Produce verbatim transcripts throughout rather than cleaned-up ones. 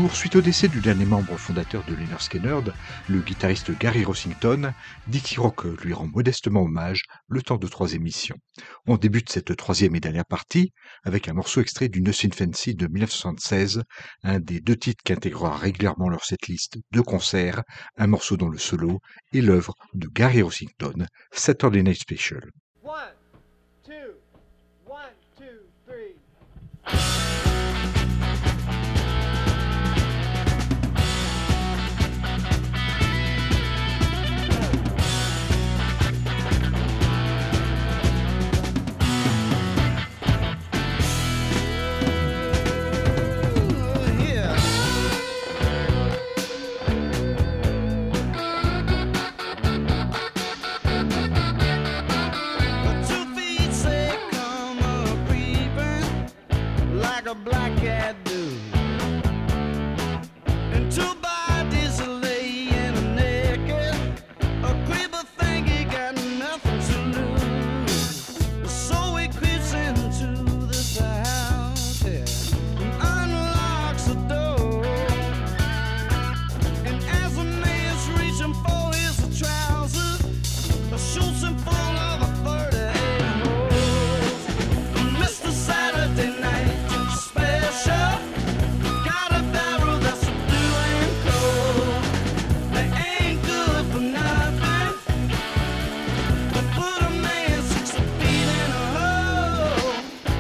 retour suite au décès du dernier membre fondateur de Lynyrd Skynyrd, le guitariste Gary Rossington. Dixie Rock lui rend modestement hommage le temps de trois émissions. On débute cette troisième et dernière partie avec un morceau extrait du Nothing Fancy de dix-neuf soixante-seize, un des deux titres qui intégrera régulièrement leur setlist de concert, un morceau dont le solo est l'œuvre de Gary Rossington, Saturday Night Special. One, two, one, two, three. A black cat do, and two bodies are laying naked. A creeper think he got nothing to lose, so he creeps into this house here and unlocks the door. And as the man's reaching for his trousers, shoots him full of a thirty-eight holes. Mister Saturday Night Special, got a barrel that's blue and cold. They ain't good for nothing, but put a man six feet in a hole.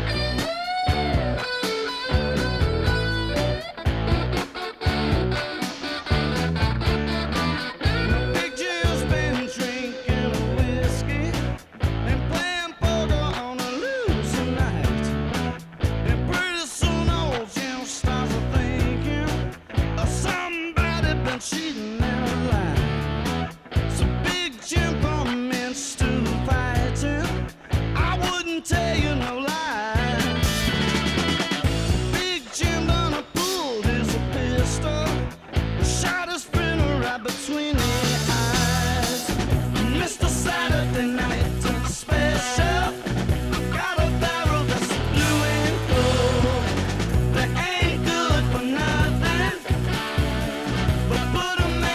Big Jim's been drinking whiskey and playing poker on a losing night. And pretty soon old Jim starts to thinking of somebody been cheating in her life. So Big Jim commenced to fighting. I wouldn't tell you no lie. Big Jim done a pulled his pistol, shot his friend right between the eyes. Mister Saturday Night Special, got a barrel that's blue and gold. They ain't good for nothing, but put a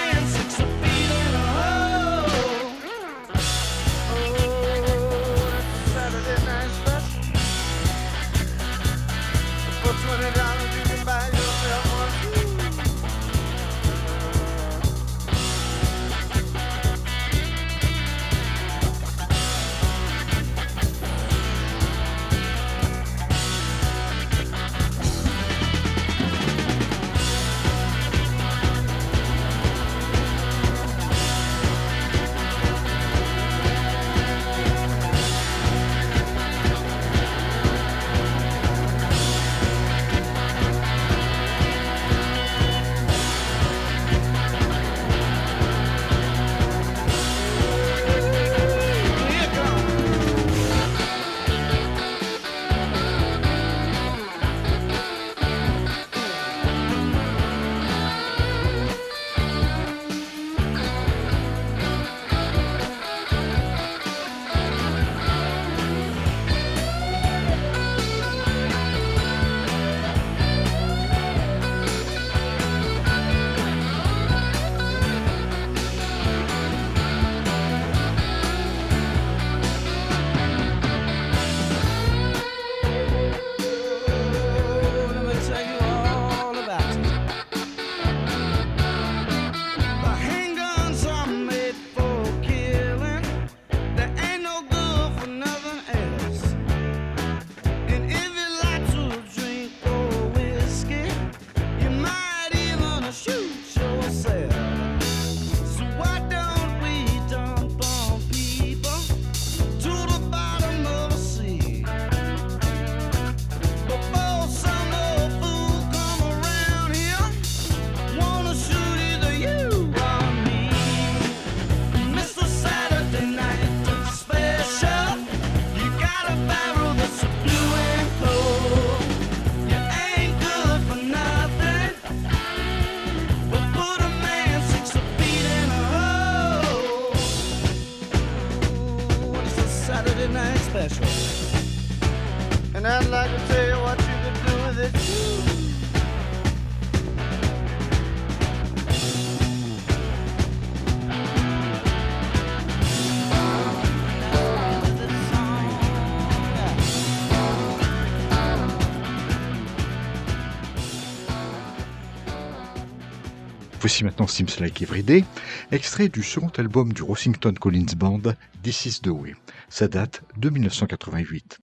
Voici maintenant Seems Like Everyday, extrait du second album du Rossington Collins Band, This Is The Way. Ça date de mille neuf cent quatre-vingt-huit.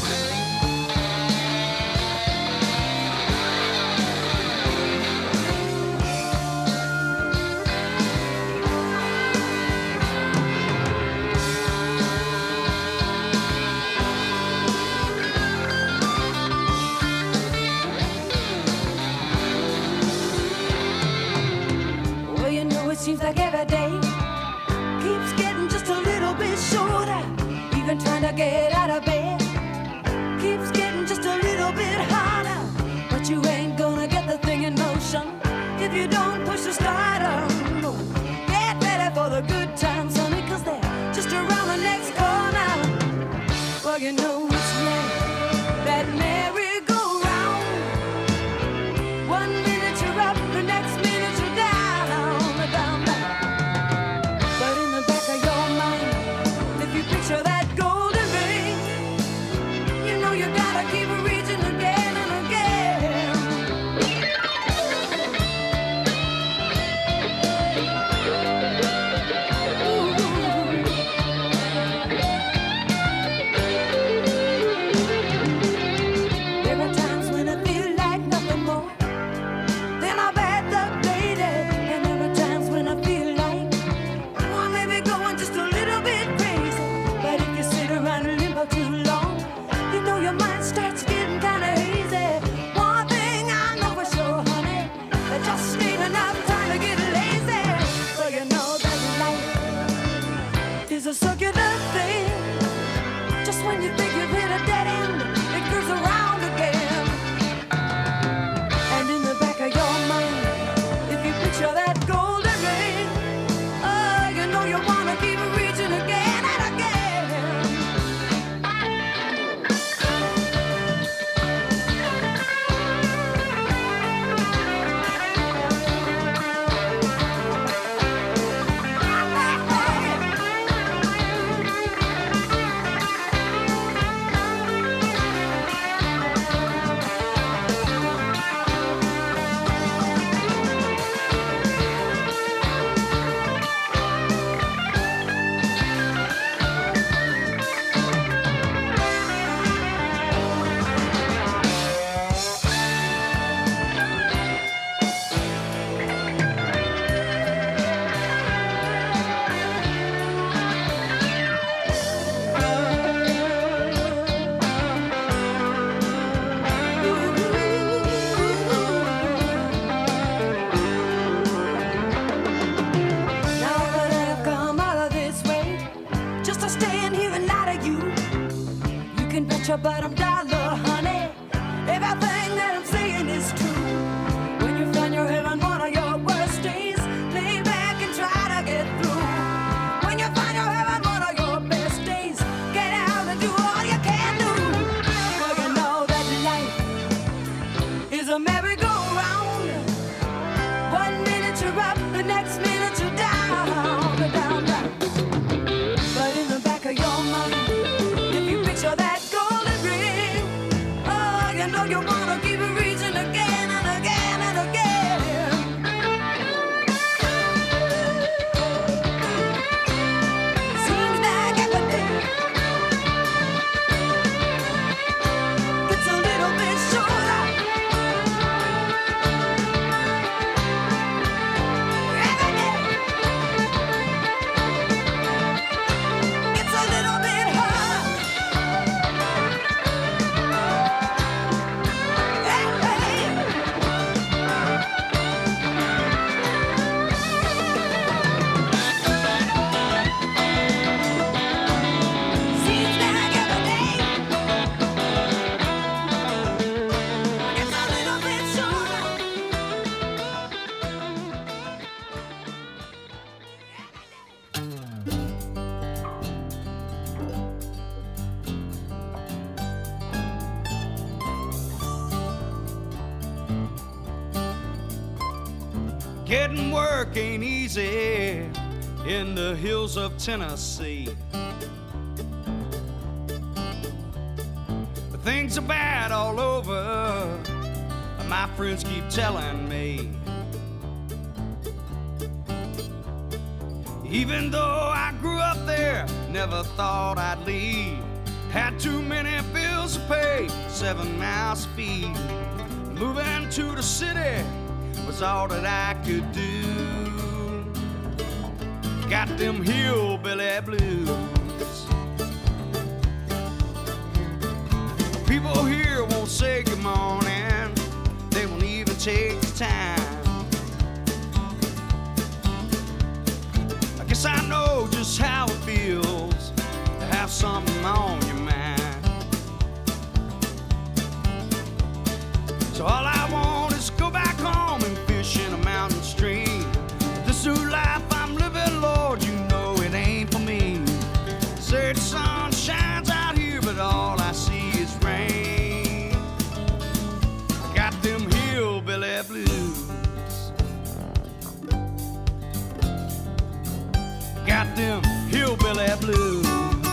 Seems like every day keeps getting just a little bit shorter. Even trying to get out of bed keeps getting just a little bit harder. But you ain't gonna get the thing in motion if you don't push the starter. No. Get ready for the good times, honey, 'cause they're just around the next corner. Well, you know it's like that merry-go-round. One minute you're up, the next minute you're down. Picture that golden ring. You know you gotta keep reaching again and again. Ooh. There are times when I feel like nothing more than a bad luck lady, and there are times when I feel like I may be going just a little bit crazy. But if you sit around in limbo too long, you know your mind starts getting kinda hazy. One thing I know for sure, honey, there just ain't enough time to get lazy. So you know that life is a circular thing. Just when you think you've hit a dead end, it curves around again. And in the back of your mind, if you picture that golden ring, oh, you know you wanna keep reaching again and again. Your bottom dollar, honey. Everything that I'm saying is true. When you find you're having one of your worst days, lay back and try to get through. When you find you're having one of your best days, get out and do all you can do. Well, you know that life is a merry-go-round. One minute you're up, the next minute you're down, down, down. But in the back of your mind, if you picture that you know you wanna keep reaching again and again and again. Seems like every day gets a little bit shorter. Every day gets a little bit harder. Getting work ain't easy in the hills of Tennessee. Things are bad all over, my friends keep telling me. Even though I grew up there, never thought I'd leave. Had too many bills to pay, seven mile speed. Moving to the city was all that I could do. Got them hillbilly blues. People here won't say good morning, they won't even take the time. I guess I know just how it feels to have something on your mind. So all I want is to go back home and fish in a mountain stream. This new life I'm living, Lord, you know it ain't for me. Say the sun shines out here, but all I see is rain. Got them hillbilly blues. Got them hillbilly blues.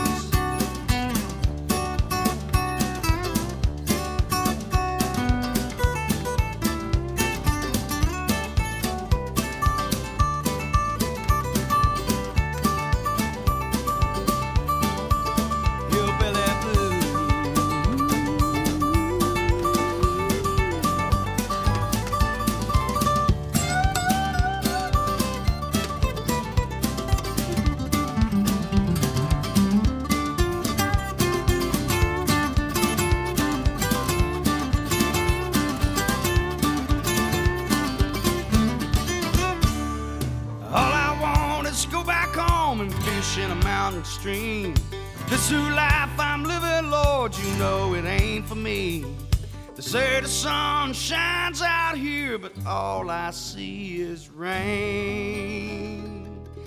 In a mountain stream. This new life I'm living, Lord, you know it ain't for me. They say the sun shines out here, but all I see is rain.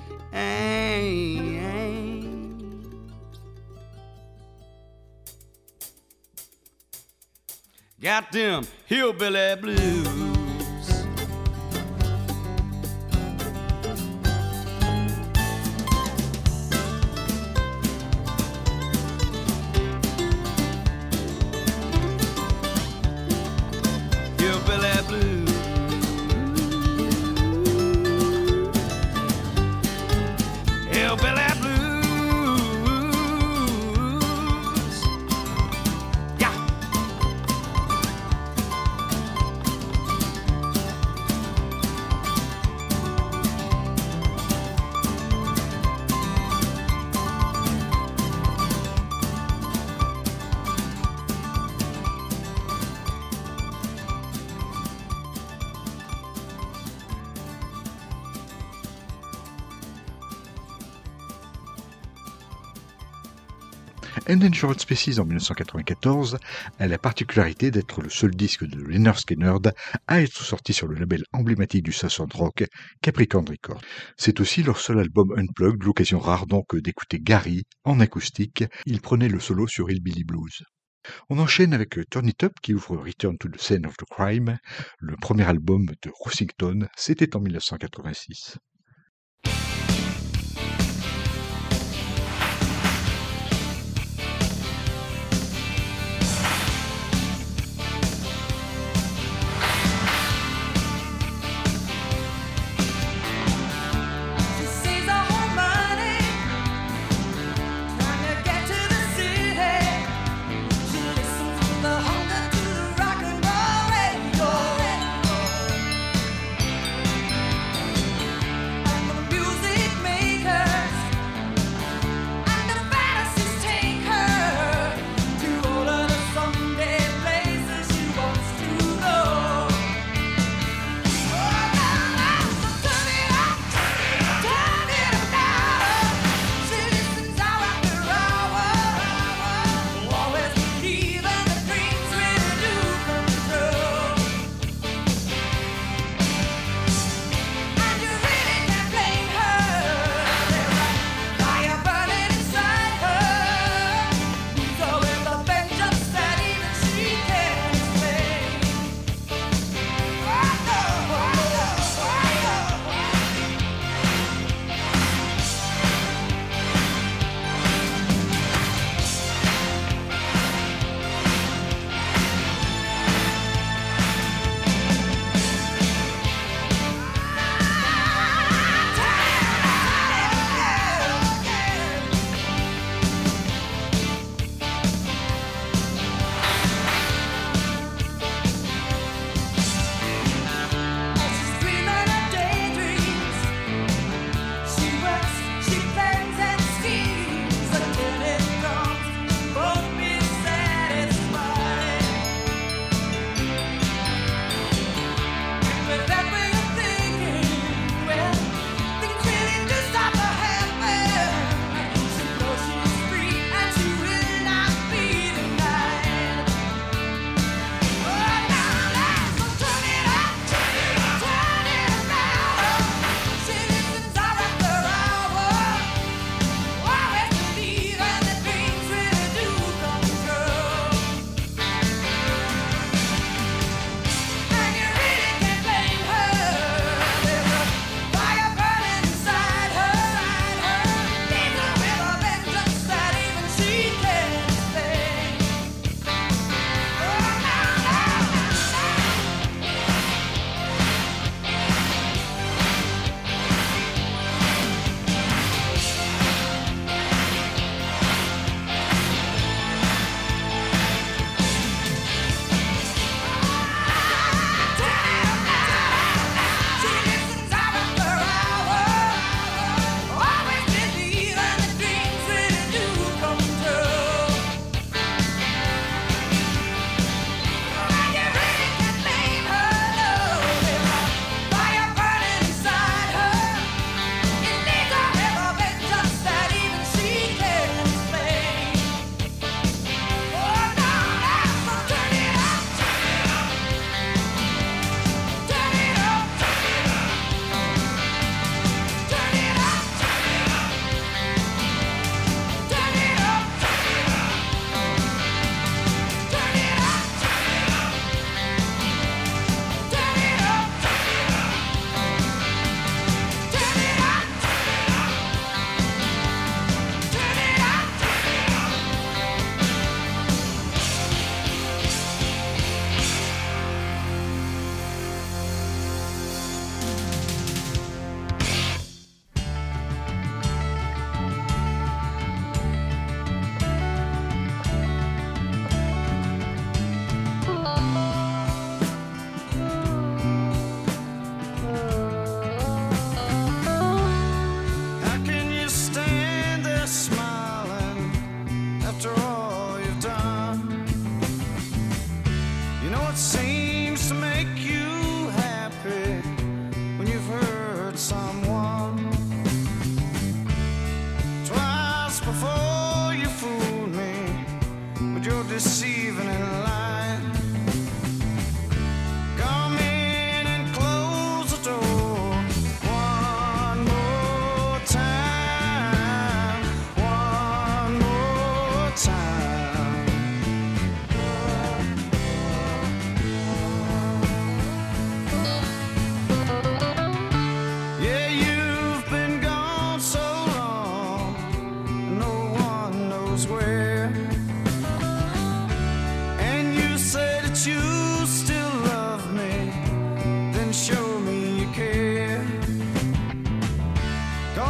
Got them hillbilly blues. Endangered Species en dix-neuf cent quatre-vingt-quatorze a la particularité d'être le seul disque de Lynyrd Skynyrd à être sorti sur le label emblématique du sound rock Capricorn Records. C'est aussi leur seul album unplugged, l'occasion rare donc d'écouter Gary en acoustique. Il prenait le solo sur Hillbilly Blues. On enchaîne avec Turn It Up qui ouvre Return to the Scene of the Crime, le premier album de Rossington, c'était en dix-neuf cent quatre-vingt-six.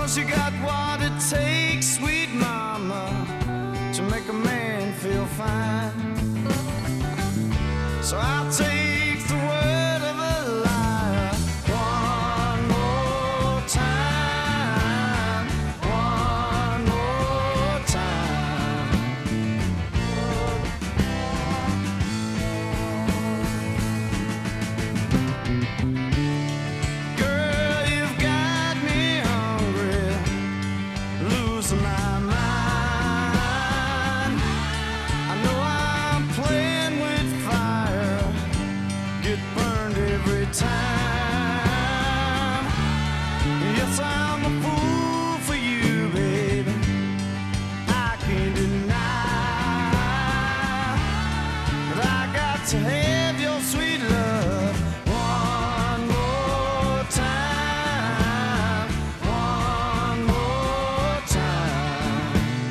'cause you got what it takes, sweet mama, to make a man feel fine. So I'll take the word of a liar one more time, one more time. Girl, you've got me hungry, losing my mind. I know I'm playing with fire, get burned every time. Yes, I'm a fool for you, baby, I can't deny. But I got to have your sweet love one more time, one more time.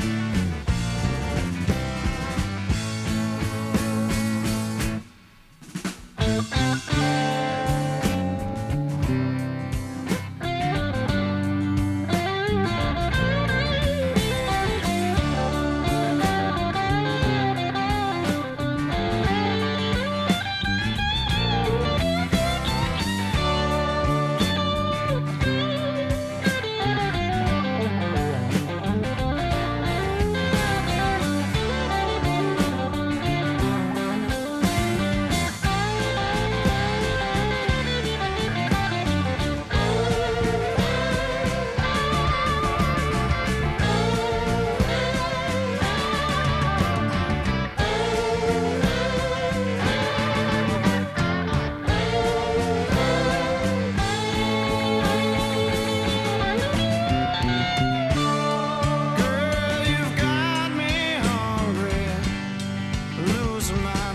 Girl, you've got me hungry, losing my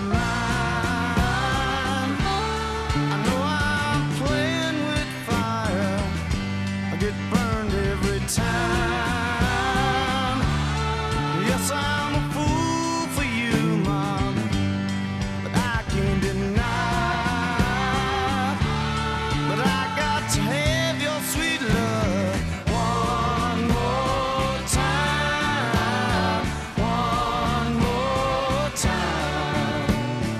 mind. I know I'm playing with fire, I get burned every time. Yes, I'm a fool for you, mama, but I can't deny. But I got to have your sweet love one more time, one more time.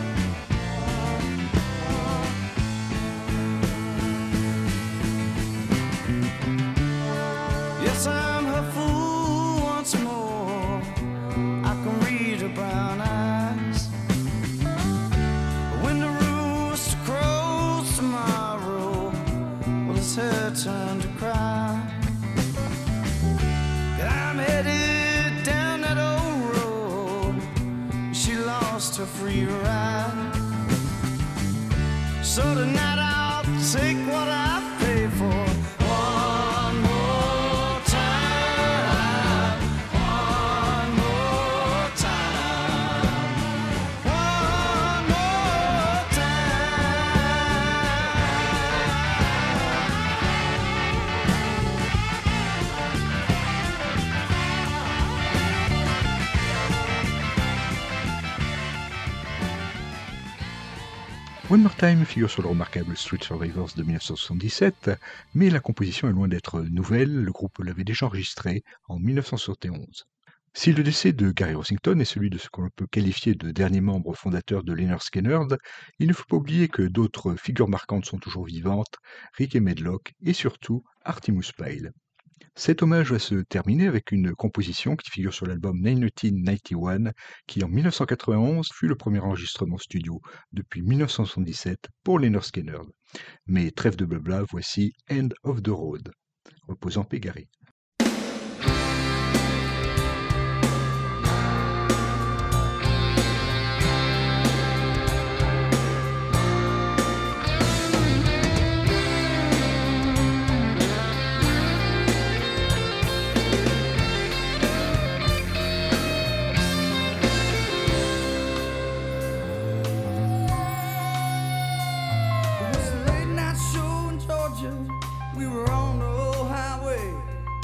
Yes, I'm her fool once more. I can read her brown eyes. When the rooster crows tomorrow, well, it's her turn to cry. And I'm headed down that old road. She lost her free ride. So tonight I'll take what I pay for. One more time, one more time, one more One More Time figure sur le remarquable Street Survivors de mille neuf cent soixante-dix-sept, mais la composition est loin d'être nouvelle, le groupe l'avait déjà enregistrée en mille neuf cent soixante et onze. Si le décès de Gary Rossington est celui de ce qu'on peut qualifier de dernier membre fondateur de Lynyrd Skynyrd, il ne faut pas oublier que d'autres figures marquantes sont toujours vivantes, Ricky Medlock et surtout Artemus Pyle. Cet hommage va se terminer avec une composition qui figure sur l'album dix-neuf quatre-vingt-onze, qui en mille neuf cent quatre-vingt-onze fut le premier enregistrement studio depuis mille neuf cent soixante-dix-sept pour Lynyrd Skynyrd. Mais trêve de blabla, voici End of the Road. Repose en paix, Gary. It was a late night show in Georgia. We were on the old highway.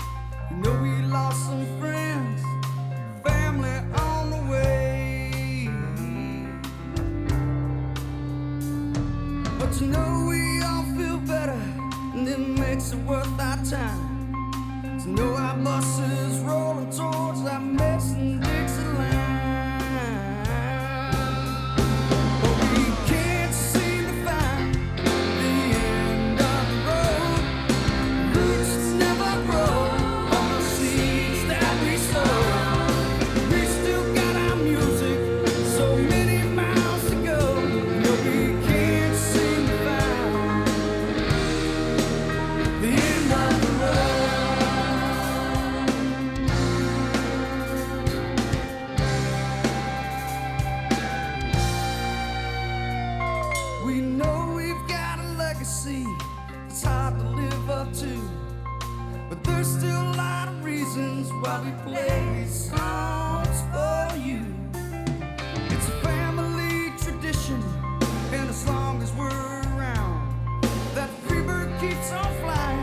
there's still a lot of reasons why we play these songs for you. It's a family tradition, and as long as we're around, that free bird keeps on flying.